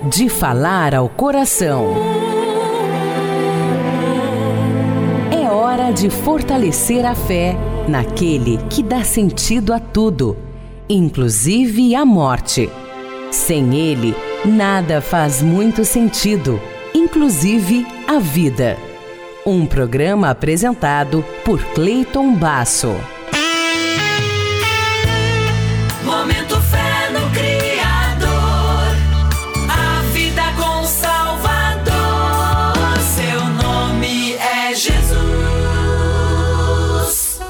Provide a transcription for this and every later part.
De falar ao coração. É hora de fortalecer a fé naquele que dá sentido a tudo, inclusive a morte. Sem ele, nada faz muito sentido, inclusive a vida. Um programa apresentado por Cleiton Basso. Momento fé no Criador, a vida com o Salvador, seu nome é Jesus.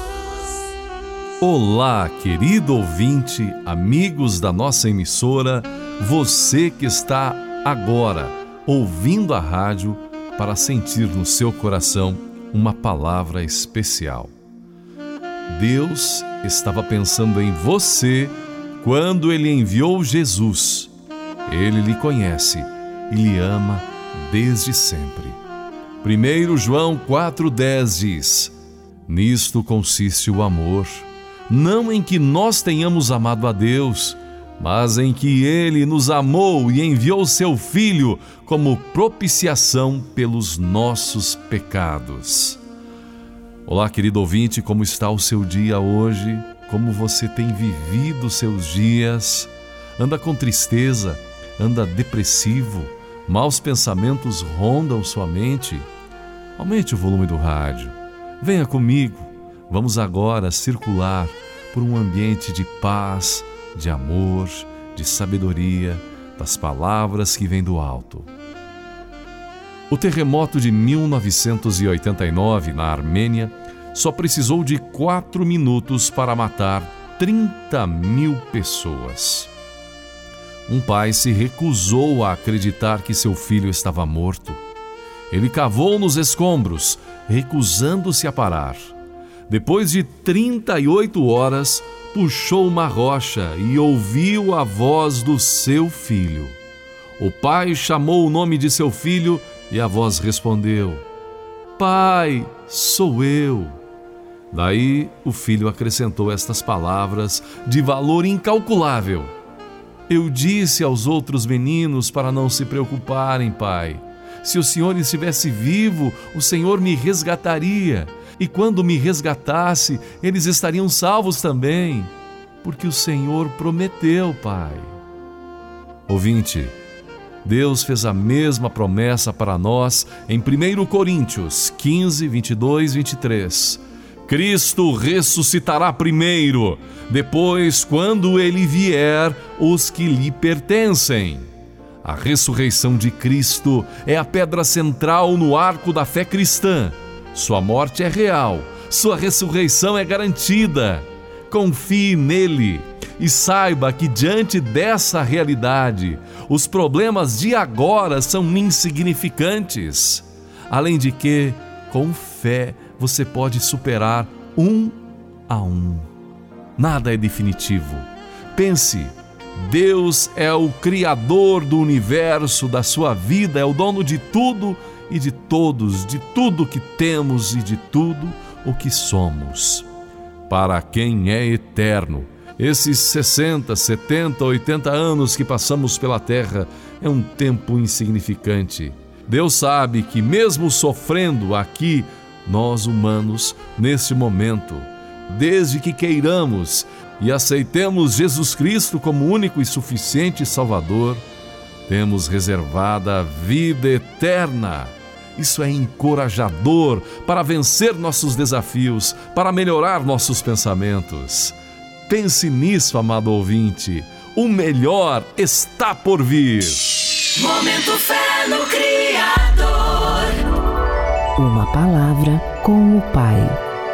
Olá, querido ouvinte, amigos da nossa emissora, você que está agora ouvindo a rádio para sentir no seu coração uma palavra especial. Deus estava pensando em você quando Ele enviou Jesus. Ele lhe conhece e lhe ama desde sempre. 1 João 4,10 diz: nisto consiste o amor, não em que nós tenhamos amado a Deus, mas em que Ele nos amou e enviou seu Filho como propiciação pelos nossos pecados. Olá, querido ouvinte, como está o seu dia hoje? Como você tem vivido os seus dias? Anda com tristeza? Anda depressivo? Maus pensamentos rondam sua mente? Aumente o volume do rádio. Venha comigo. Vamos agora circular por um ambiente de paz, de amor, de sabedoria, das palavras que vêm do alto. O terremoto de 1989 na Armênia só precisou de 4 minutos para matar 30 mil pessoas. Um pai se recusou a acreditar que seu filho estava morto. Ele cavou nos escombros, recusando-se a parar. Depois de 38 horas, puxou uma rocha e ouviu a voz do seu filho. O pai chamou o nome de seu filho e a voz respondeu: Pai, sou eu. Daí o filho acrescentou estas palavras de valor incalculável: Eu disse aos outros meninos para não se preocuparem, pai. Se o Senhor estivesse vivo, o Senhor me resgataria. E quando me resgatasse, eles estariam salvos também, porque o Senhor prometeu, pai. Ouvinte, Deus fez a mesma promessa para nós em 1 Coríntios 15, 22, 23. Cristo ressuscitará primeiro, depois, quando Ele vier, os que lhe pertencem. A ressurreição de Cristo é a pedra central no arco da fé cristã. Sua morte é real, sua ressurreição é garantida. Confie nele e saiba que diante dessa realidade, os problemas de agora são insignificantes. Além de que, com fé, você pode superar um a um. Nada é definitivo. Pense, Deus é o Criador do universo, da sua vida, é o dono de tudo e de todos, de tudo que temos e de tudo o que somos. Para quem é eterno, esses 60, 70, 80 anos que passamos pela terra é um tempo insignificante. Deus sabe que mesmo sofrendo aqui, nós humanos, neste momento, desde que queiramos e aceitemos Jesus Cristo como único e suficiente Salvador, temos reservada a vida eterna. Isso é encorajador para vencer nossos desafios, para melhorar nossos pensamentos. Pense nisso, amado ouvinte. O melhor está por vir. Momento fé no Criador. Uma palavra com o Pai.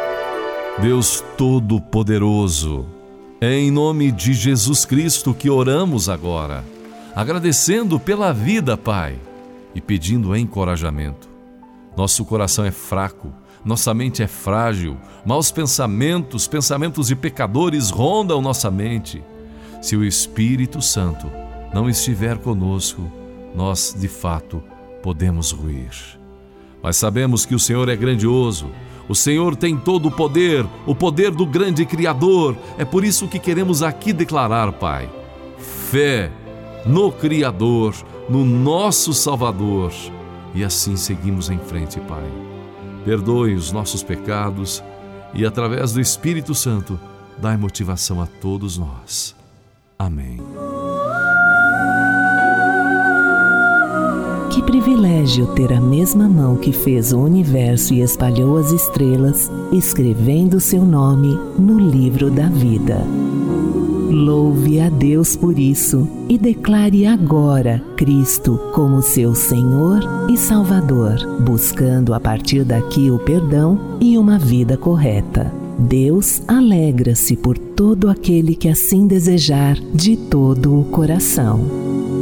Deus Todo-Poderoso, é em nome de Jesus Cristo que oramos agora, agradecendo pela vida, Pai, e pedindo encorajamento. Nosso coração é fraco, nossa mente é frágil, maus pensamentos, pensamentos de pecadores rondam nossa mente. Se o Espírito Santo não estiver conosco, nós, de fato, podemos ruir. Mas sabemos que o Senhor é grandioso, o Senhor tem todo o poder do grande Criador. É por isso que queremos aqui declarar, Pai, fé no Criador, no nosso Salvador. E assim seguimos em frente, Pai. Perdoe os nossos pecados e, através do Espírito Santo, dai motivação a todos nós. Amém. Que privilégio ter a mesma mão que fez o universo e espalhou as estrelas, escrevendo seu nome no livro da vida. Louve a Deus por isso e declare agora Cristo como seu Senhor e Salvador, buscando a partir daqui o perdão e uma vida correta. Deus alegra-se por todo aquele que assim desejar de todo o coração.